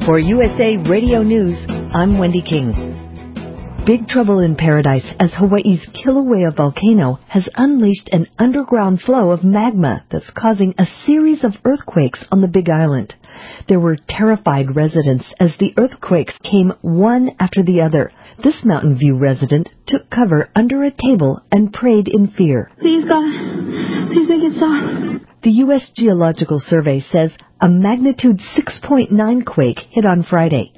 For USA Radio News, I'm Wendy King. Big trouble in paradise as Hawaii's Kilauea volcano has unleashed an underground flow of magma that's causing a series of earthquakes on the Big Island. There were terrified residents as the earthquakes came one after the other. This Mountain View resident took cover under a table and prayed in fear. Please, God, please make it stop. The U.S. Geological Survey says a magnitude 6.9 quake hit on Friday.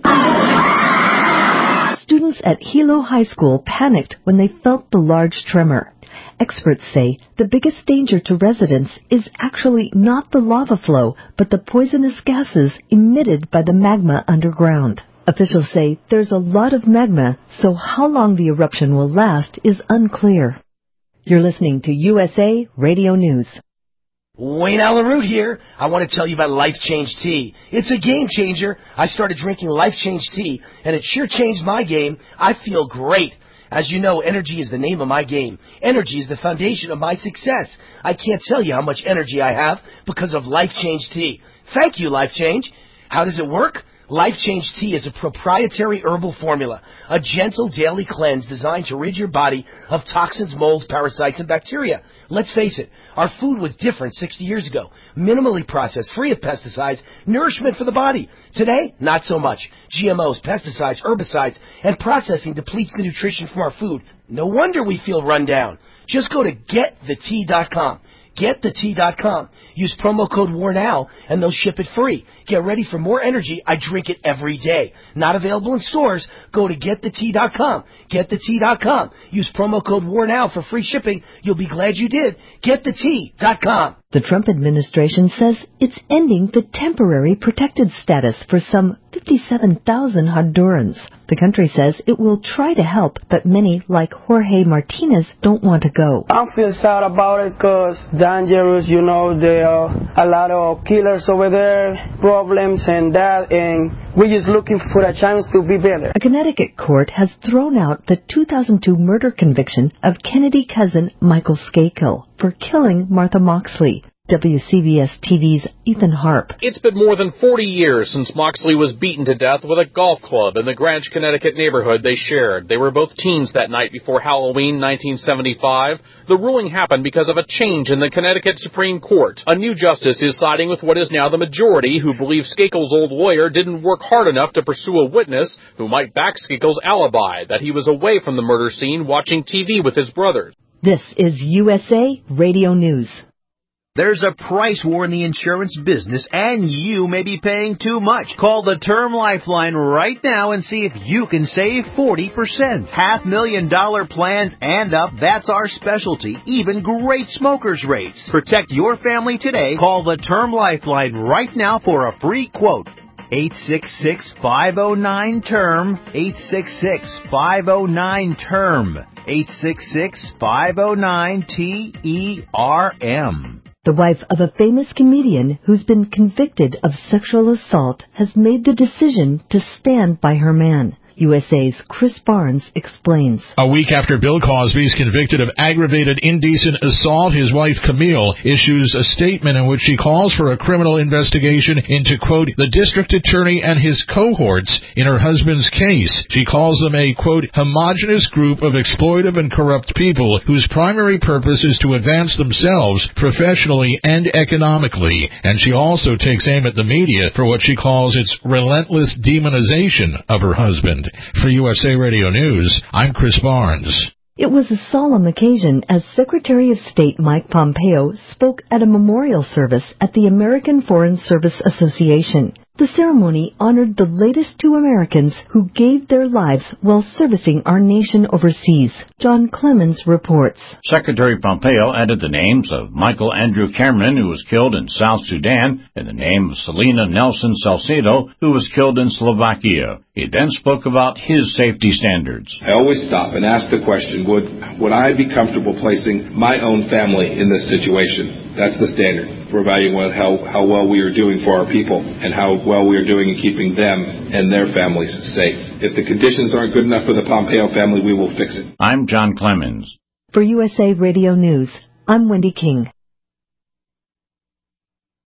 Students at Hilo High School panicked when they felt the large tremor. Experts say the biggest danger to residents is actually not the lava flow, but the poisonous gases emitted by the magma underground. Officials say there's a lot of magma, so how long the eruption will last is unclear. You're listening to USA Radio News. Wayne Allen Root here. I want to tell you about Life Change Tea. It's a game changer. I started drinking Life Change Tea, and it sure changed my game. I feel great. As you know, energy is the name of my game. Energy is the foundation of my success. I can't tell you how much energy I have because of Life Change Tea. Thank you, Life Change. How does it work? Life Change Tea is a proprietary herbal formula, a gentle daily cleanse designed to rid your body of toxins, molds, parasites, and bacteria. Let's face it, our food was different 60 years ago. Minimally processed, free of pesticides, nourishment for the body. Today, not so much. GMOs, pesticides, herbicides, and processing depletes the nutrition from our food. No wonder we feel run down. Just go to getthetea.com. GetTheTea.com. Use promo code WARNOW and they'll ship it free. Get ready for more energy. I drink it every day. Not available in stores. Go to GetTheTea.com. GetTheTea.com. Use promo code WARNOW for free shipping. You'll be glad you did. GetTheTea.com. The Trump administration says it's ending the temporary protected status for some 57,000 Hondurans. The country says it will try to help, but many, like Jorge Martinez, don't want to go. I feel sad about it because dangerous, there are a lot of killers over there, problems and that, and we're just looking for a chance to be better. A Connecticut court has thrown out the 2002 murder conviction of Kennedy cousin Michael Skakel for killing Martha Moxley. WCBS TV's Ethan Harp. It's been more than 40 years since Moxley was beaten to death with a golf club in the Greenwich, Connecticut neighborhood they shared. They were both teens that night before Halloween 1975. The ruling happened because of a change in the Connecticut Supreme Court. A new justice is siding with what is now the majority, who believes Skakel's old lawyer didn't work hard enough to pursue a witness who might back Skakel's alibi, that he was away from the murder scene watching TV with his brothers. This is USA Radio News. There's a price war in the insurance business, and you may be paying too much. Call the Term Lifeline right now and see if you can save 40%. $500,000 plans and up, that's our specialty. Even great smokers' rates. Protect your family today. Call the Term Lifeline right now for a free quote. 866-509-TERM. 866-509-TERM. 866-509-TERM. The wife of a famous comedian who's been convicted of sexual assault has made the decision to stand by her man. USA's Chris Barnes explains. A week after Bill Cosby is convicted of aggravated indecent assault, his wife Camille issues a statement in which she calls for a criminal investigation into, quote, the district attorney and his cohorts in her husband's case. She calls them a, quote, homogenous group of exploitive and corrupt people whose primary purpose is to advance themselves professionally and economically. And she also takes aim at the media for what she calls its relentless demonization of her husband. For USA Radio News, I'm Chris Barnes. It was a solemn occasion as Secretary of State Mike Pompeo spoke at a memorial service at the American Foreign Service Association. The ceremony honored the latest two Americans who gave their lives while servicing our nation overseas. John Clemens reports. Secretary Pompeo added the names of Michael Andrew Cameron, who was killed in South Sudan, and the name of Selena Nelson Salcedo, who was killed in Slovakia. He then spoke about his safety standards. I always stop and ask the question, would I be comfortable placing my own family in this situation? That's the standard for evaluating how well we are doing for our people and how well we are doing in keeping them and their families safe. If the conditions aren't good enough for the Pompeo family, we will fix it. I'm John Clemens. For USA Radio News, I'm Wendy King.